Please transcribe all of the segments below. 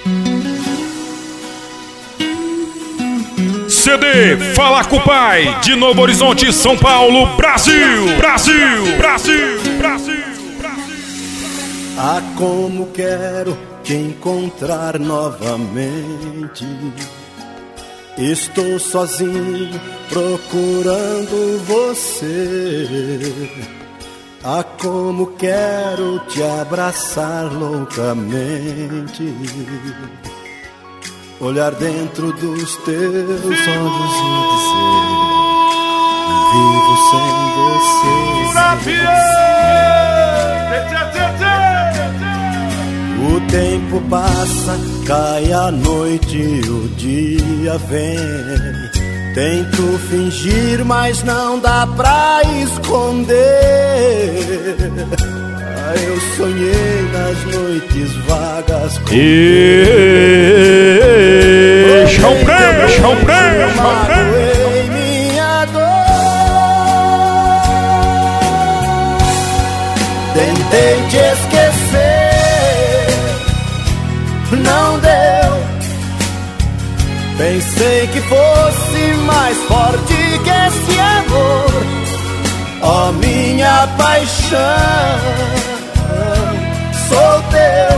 CD Fala com o Pai, de Novo Horizonte, São Paulo, Brasil, Brasil, Brasil, Brasil, Brasil. Ah, como quero te encontrar novamente. Estou sozinho procurando você. Ah, como quero te abraçar loucamente. Olhar dentro dos teus olhos e dizer: vivo sem você. O tempo passa, cai a noite, o dia vem. Tento fingir, mas não dá pra esconder. Ah, eu sonhei nas noites vagas com chão preto, chão preto, chão preto. Minha dor. Tentei te esquecer, não deu. Pensei que fosse mais forte que esse amor. Ó, minha paixão, sou teu.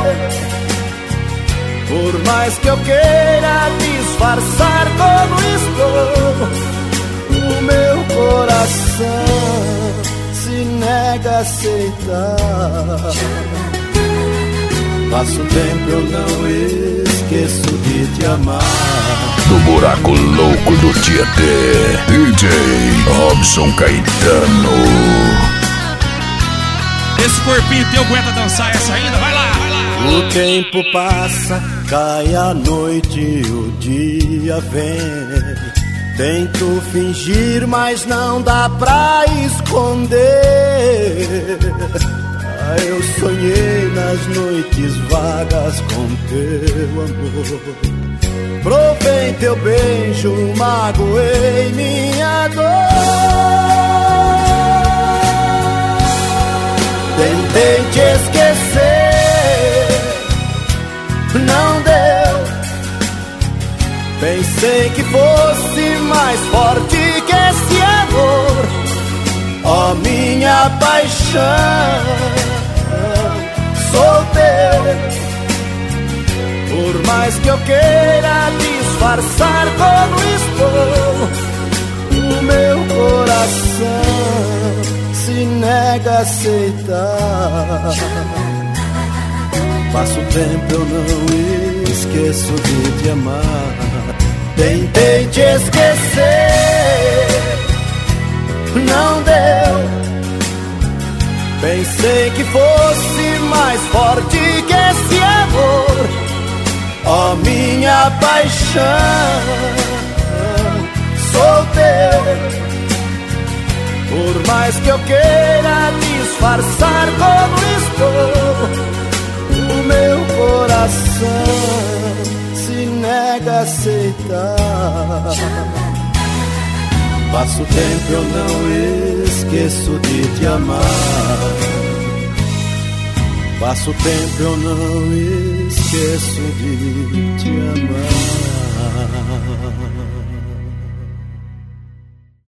Por mais que eu queira disfarçar como estou, o meu coração se nega a aceitar. Passo tempo, eu não esqueço de te amar. No buraco louco do Tietê, DJ Robson Caetano. Esse corpinho teu aguenta dançar essa ainda? Vai lá, vai lá. O tempo passa, cai a noite, o dia vem. Tento fingir, mas não dá pra esconder. Ah, eu sonhei nas noites vagas com teu amor. Provei teu beijo, magoei minha dor. Tentei te esquecer, não deu. Pensei que fosse mais forte que esse amor. Ó, minha paixão, sou teu. Por mais que eu queira disfarçar como estou, o meu coração se nega a aceitar. Passo tempo, eu não esqueço de te amar. Tentei te esquecer, não deu. Pensei que fosse mais forte que esse amor. Ó, minha paixão, sou teu. Por mais que eu queira disfarçar como estou, o meu coração se nega a aceitar. Passo tempo, eu não esqueço de te amar. Passo tempo, eu não esqueço de te amar.